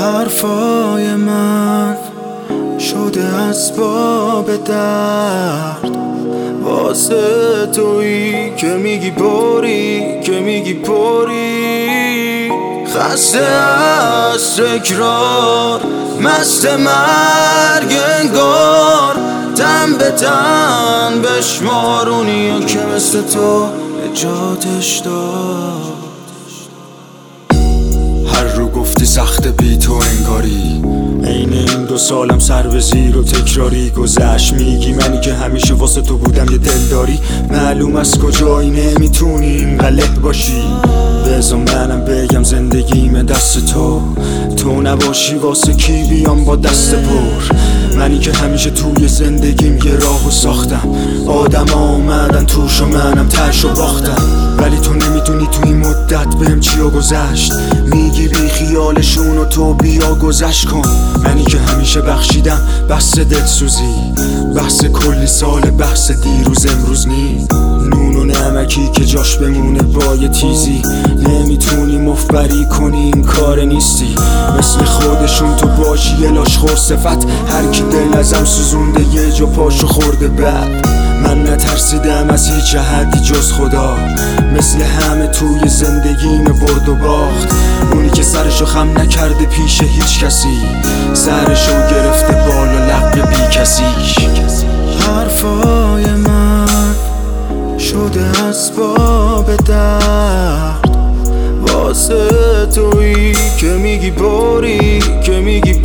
حرفای من شده اسباب درد واسه تویی که میگی پری که میگی پری خسته از تکرار مست مرگ انگار تن به تن بشمارونی یا که مثل تو نجاتش داد. هر رو گفتی سخت بی تو انگاری عین این 2 سالم سر به زیر و تکراری گذشت. میگی منی که همیشه واسه تو بودم یه دلداری معلوم از کجایی نمیتونی اینقدر باشی. بذار منم بگم زندگیم دست تو نباشی واسه کی بیام با دست پر. منی که همیشه توی زندگیم یه راهو ساختم آدم آمدن توش و منم ترشو باختم ولی تو نمیدونی تو این مدت بهم چیا گذشت. میگی بی خیالشون و تو بیا گذشت کن. منی که همیشه بخشیدم بحث دلسوزی بحث کلی سال بحث دیروز امروز نی نون و نمکی که جاش بمونه با یه تیزی نمیتونی مفبری کنی این کار نیستی. مثل خودشون تو باشی یه لاشخور صفت هر کی دل ازم سوزونده یه جا پاشو خورده بعد. من نترسیدم از هیچ حدی جز خدا مثل همه توی زندگیم برد و باخت. اونی که سرشو خم نکرده پیش هیچ کسی سرشو گرفته بالا لق بی کسی. حرفای من شده اسباب درد واسه تویی که میگی پری که میگی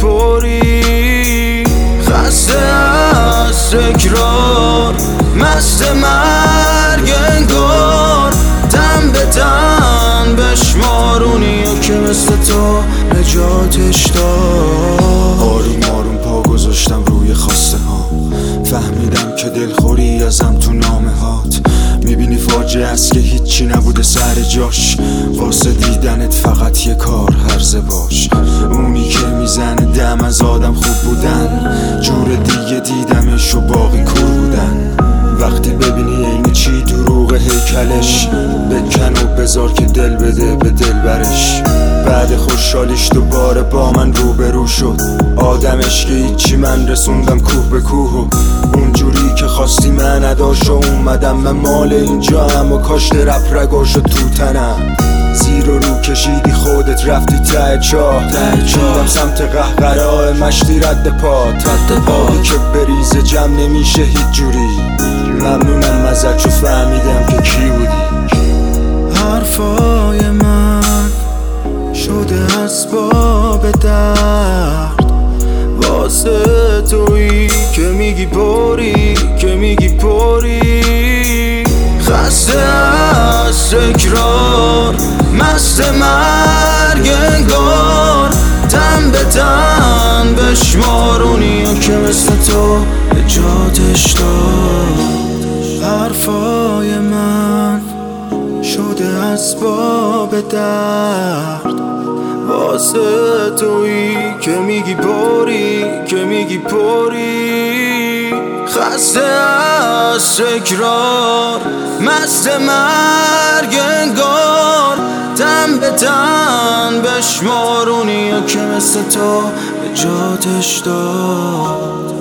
پری خسته از تکرار مست مرگ انگار تن به تن بشمارونی یا که مثل تو نجاتش داد. آروم آروم پا گذاشتم روی خواسته ها فهمیدم که دلخوری ازم تو نامه هات. میبینی فاجعه است که هیچی نبوده سر جاش واسه دیدنت فقط یه کار هرزه باش. اونی که میزنه دم از آدم خوب بودن جور دیگه دیدمش و باقی کور بودن. وقتی ببینی این چی دروغ هیکلش بکن و بذار که دل بده به دل برش. بعد خوشحالیش دوباره با من روبرو شد آدمش که هیچی من رسوندم کوه به کوه و اونجوری که خواستی من نداشت و اومدم من مال اینجا هم و کاشت رپ رگاشو تو تنم. زیر و رو کشیدی خودت رفتی ته چاه دیدم سمت قهقرای مشتی رد پات آبی که بریزه جمع نمیشه هیچ جوری. ممنونم ازت چو فهمیدم که کی بودی. حرفای من شده اسباب درد واسه تویی که میگی پری که میگی پری خسته از تکرار مست مرگ انگار تن به تن بشمارونی یا که مثل تو نجاتش داد. حرفای من شده اسباب درد واسه تویی که میگی پری که میگی پری خسته از تکرار مست مرگ انگار تن به تن بشمارونی یا که مثل تو نجاتش داد.